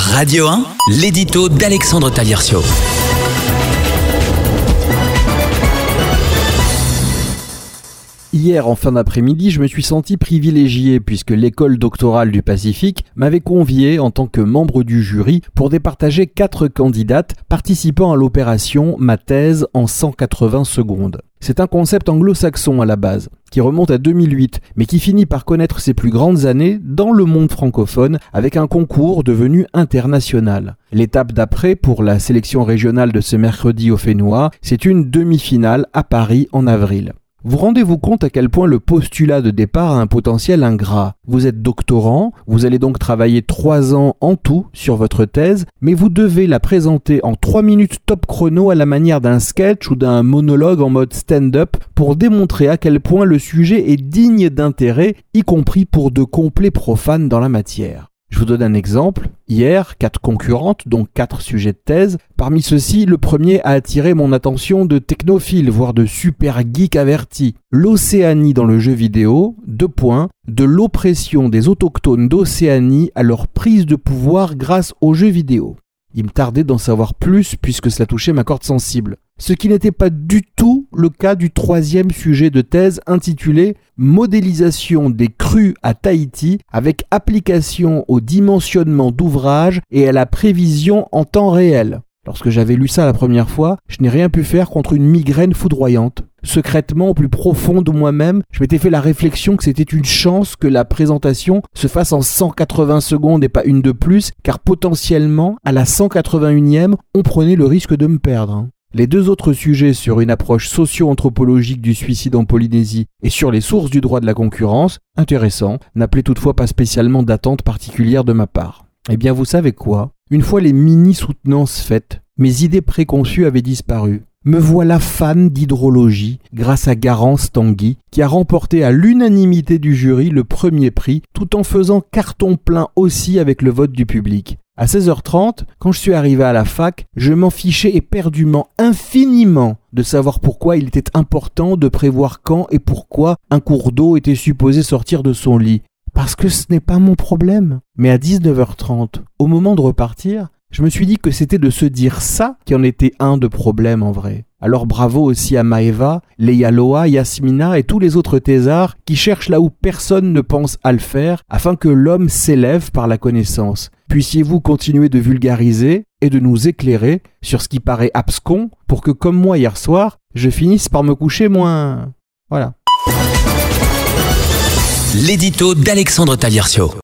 Radio 1, l'édito d'Alexandre Taliercio. Hier, en fin d'après-midi, je me suis senti privilégié puisque l'école doctorale du Pacifique m'avait convié en tant que membre du jury pour départager 4 candidates participant à l'opération Ma thèse en 180 secondes. C'est un concept anglo-saxon à la base, qui remonte à 2008, mais qui finit par connaître ses plus grandes années dans le monde francophone avec un concours devenu international. L'étape d'après pour la sélection régionale de ce mercredi au Fénois, c'est une demi-finale à Paris en avril. Vous rendez-vous compte à quel point le postulat de départ a un potentiel ingrat. Vous êtes doctorant, vous allez donc travailler 3 ans en tout sur votre thèse, mais vous devez la présenter en 3 minutes top chrono à la manière d'un sketch ou d'un monologue en mode stand-up pour démontrer à quel point le sujet est digne d'intérêt, y compris pour de complets profanes dans la matière. Je vous donne un exemple. Hier, 4 concurrentes, donc 4 sujets de thèse. Parmi ceux-ci, le premier a attiré mon attention de technophile, voire de super geek averti. L'Océanie dans le jeu vidéo, 2 points, de l'oppression des autochtones d'Océanie à leur prise de pouvoir grâce aux jeux vidéo. Il me tardait d'en savoir plus puisque cela touchait ma corde sensible. Ce qui n'était pas du tout le cas du 3e sujet de thèse intitulé « Modélisation des crues à Tahiti avec application au dimensionnement d'ouvrages et à la prévision en temps réel ». Lorsque j'avais lu ça la première fois, je n'ai rien pu faire contre une migraine foudroyante. Secrètement, au plus profond de moi-même, je m'étais fait la réflexion que c'était une chance que la présentation se fasse en 180 secondes et pas une de plus, car potentiellement, à la 181e, on prenait le risque de me perdre. Les 2 autres sujets sur une approche socio-anthropologique du suicide en Polynésie et sur les sources du droit de la concurrence, intéressants, n'appelaient toutefois pas spécialement d'attente particulière de ma part. Eh bien, vous savez quoi ? Une fois les mini-soutenances faites, mes idées préconçues avaient disparu. Me voilà fan d'hydrologie grâce à Garance Tanguy, qui a remporté à l'unanimité du jury le premier prix, tout en faisant carton plein aussi avec le vote du public. À 16h30, quand je suis arrivé à la fac, je m'en fichais éperdument, infiniment, de savoir pourquoi il était important de prévoir quand et pourquoi un cours d'eau était supposé sortir de son lit. Parce que ce n'est pas mon problème. Mais à 19h30, au moment de repartir, je me suis dit que c'était de se dire ça qui en était un de problème en vrai. Alors bravo aussi à Maeva, Leia Loa, Yasmina et tous les autres thésards qui cherchent là où personne ne pense à le faire afin que l'homme s'élève par la connaissance. Puissiez-vous continuer de vulgariser et de nous éclairer sur ce qui paraît abscon pour que, comme moi hier soir, je finisse par me coucher moins... Voilà. L'édito d'Alexandre Taliercio.